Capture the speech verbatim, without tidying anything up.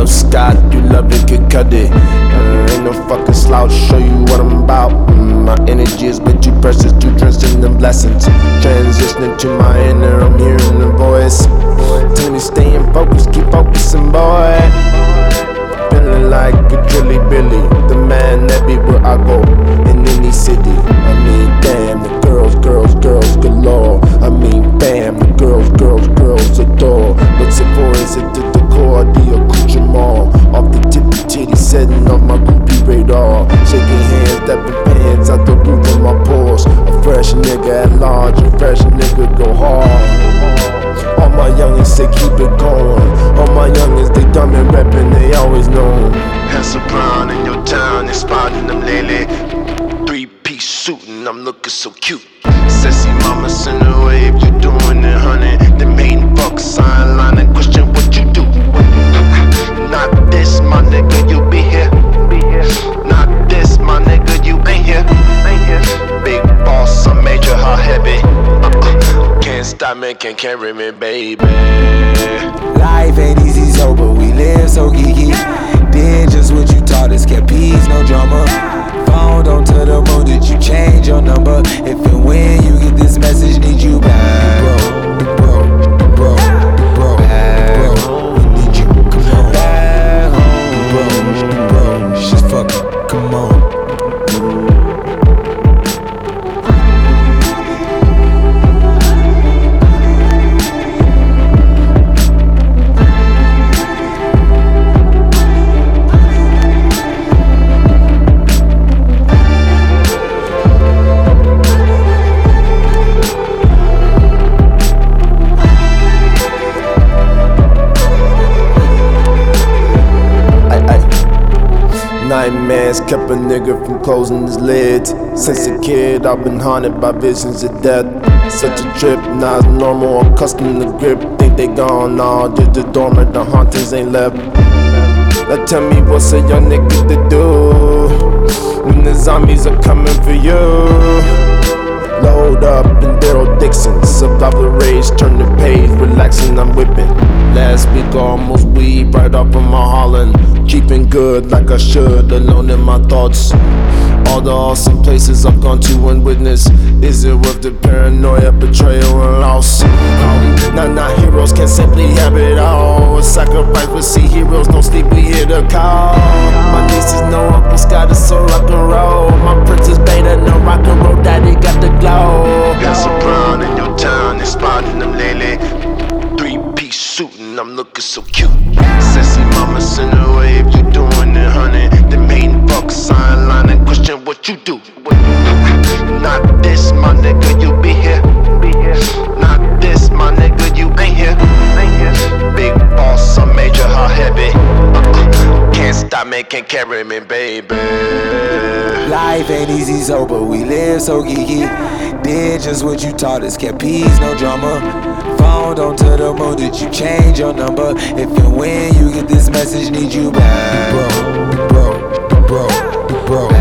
Scott, you love it, could cut it. uh, Ain't no fucking slouch, show you what I'm about. mm, My energy is way too precious, too drenched in them blessings. Transitioning to my inner, I'm hearing the voice. Tell me staying focused, keep focusing, boy. Feeling like a Drilly Billy, the man everywhere I go, in any city. I mean, damn, the girls, girls, girls galore. I mean, bam, the girls, girls, girls adore. But Sephora's it to the core, the accoutrement. Off the tippy titty, setting off my groupie radar. Shaking hands, dapping pants out the roof of my pores. A fresh nigga at large, a fresh nigga go hard. All my youngins say keep it going. All my youngins, they dumb and rapping, they always know. Handsome Brown in your town, they spotting them lately. Three-piece suit and I'm looking so cute. Sassy mama send a wave, you doing it, honey. Them hating fuck sign line and question what you do. Not this, my nigga, you be here. Not this, my nigga, you ain't here. Big boss, I'm major, how heavy. Uh-uh. Can't stop me, can't carry me, baby. Life ain't easy, so but we live so geeky. Did just what you taught us, kept peace, no drama. Phone don't tell the moon that you change your number. If and when you get this message, need you back. Bro, bro, bro, bro, bro, we need you, come on. Back home, bro, bro, just fucking, come on. Nightmares kept a nigga from closing his lids. Since a kid, I've been haunted by visions of death. Such a trip, not normal, accustomed to grip. Think they gone, nah, just the dormant, the hauntings ain't left. Now tell me what's a young nigga to do when the zombies are coming for you. Load up in Daryl Dixon, survival rage, turn the page, relaxing, I'm whipping. Last week I almost weed right off of my Holland. Keeping good like I should, alone in my thoughts. All the awesome places I've gone to and witnessed. Is it worth the paranoia, betrayal, and loss? Not, not heroes can simply have it all. A sacrifice we see heroes, no sleep, we hear the call. My nieces know Uncle Scott is so rock and roll. My princess Beta, no rock and roll, daddy got the glow. Handsome Brown in your town, they spotting them lately. Three-piece suit and I'm looking so cute. Sassy mama send a wave, you doing it, honey. Them hating fuck sign line and question what you do. Not this, my nigga, you be here. Not this, my nigga, you ain't here. Big boss, I'm major, how heavy. Uh-uh. Can't stop me, can't carry me, baby. Life ain't easy, so but we live so geeky. Did just what you taught us, kept peace, no drama. Phone don't tell the moon that you change your number. If and when you get this message, need you back. Bro, bro, bro, bro.